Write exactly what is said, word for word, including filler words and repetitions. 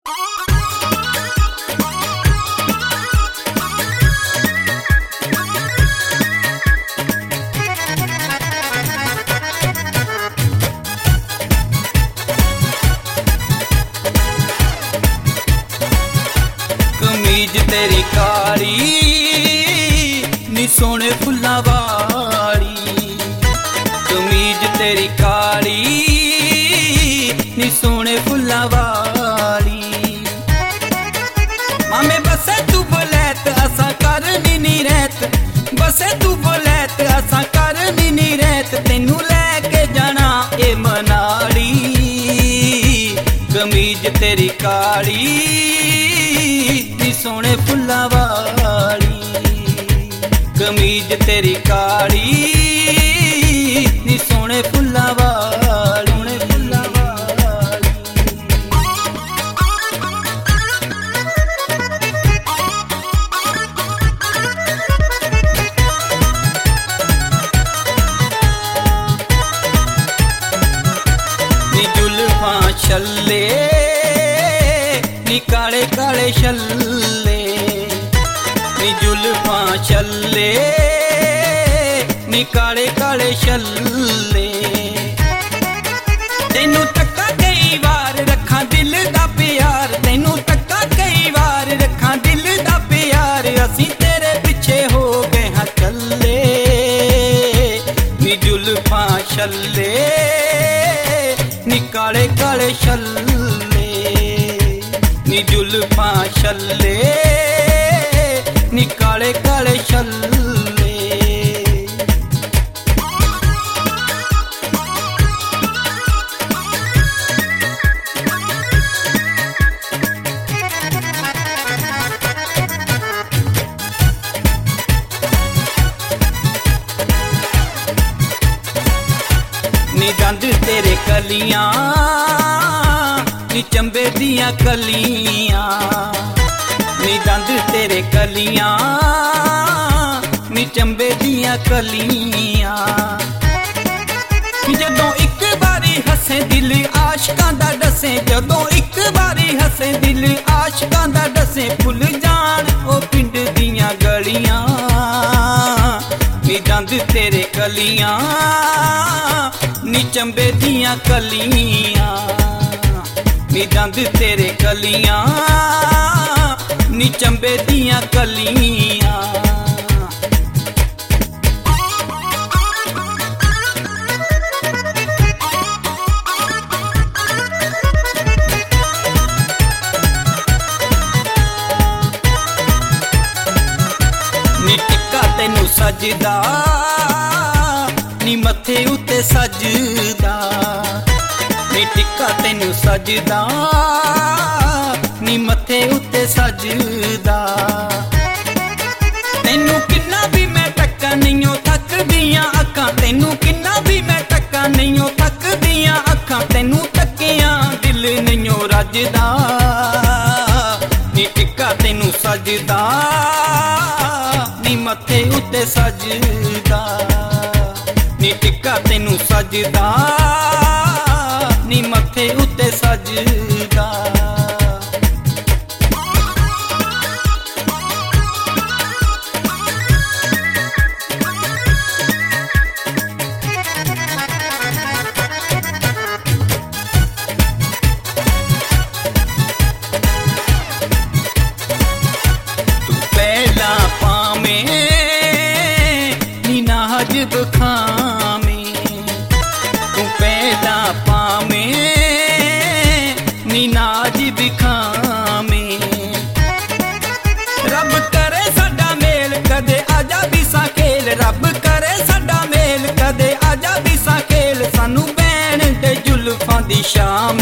कमीज तेरी काली नी सोने फुल्लां वाली, कमीज तेरी काली नी सोने फुल्लां वाली। मामे बसे तू बोलैत असां करनी नी रहत, बसे तू बोलैत असां करनी नी रहत, तैनू लैके जाना ए मनाली। कमीज तेरी काली नी सोने फुल्लां वाली, कमीज तेरी काली नी सोने फुल्लां वाली, सोने फुल्लां वाली। नी जुल्फां छल्ले नी काले काले छल्ले, नी जुल्फां छल्ले नी काले काले छल्ले। तैनू तक्का कई बार रखां दिल दा प्यार, तैनू तक्का कई बार रखां दिल दा प्यार, असीं तेरे पिछे हो गए हां चले। नी जुल्फां छल्ले नी काले काले छल्ले, नी जुल्फां छल्ले नी काले काले छल्ले। नी दंद तेरे कलियां नी चंबे दियां कलियां, नी दंद तेरे कलियां नी चंबे दियां कलियां। जदों एक बारी हसे दिल आशकां दा डसे, जदों एक बारी हसे दिल आशकां दा डसे, भुल जान ओ पिंड दियां गलियां। नी दंद तेरे कलियां नी चंबे दियां कलियां, नी दंद तेरे कलियां नी चंबे दियां कलियां। नी टिक्का तैनू सजदा नी मथे उत्ते सजदा, नी टिक्का तैनू सजदा नी मथे उत्ते सजदा। तैनू किन्ना भी मैं टक्का नहीं थक दियां अखां, तैनू किन्ना भी मैं टक्का नहीं थक दियां अखां, तैनू तकियां दिल नहीं रजदा। नी टिक्का तैनू सजदा नी मथे उत्ते सजदा, नी टिक्का तैनू सजदा नी मथे उत्ते सजदा। तू पहला पामे नी नाज बखामे, तू पहला पामे नी नाज बिखामे। रब करे साडा मेल कदे आजा बिसा खेल, रब करे साडा मेल कदे आजा बिसा खेल, सानू बैण दे जुल्फां दी शाम।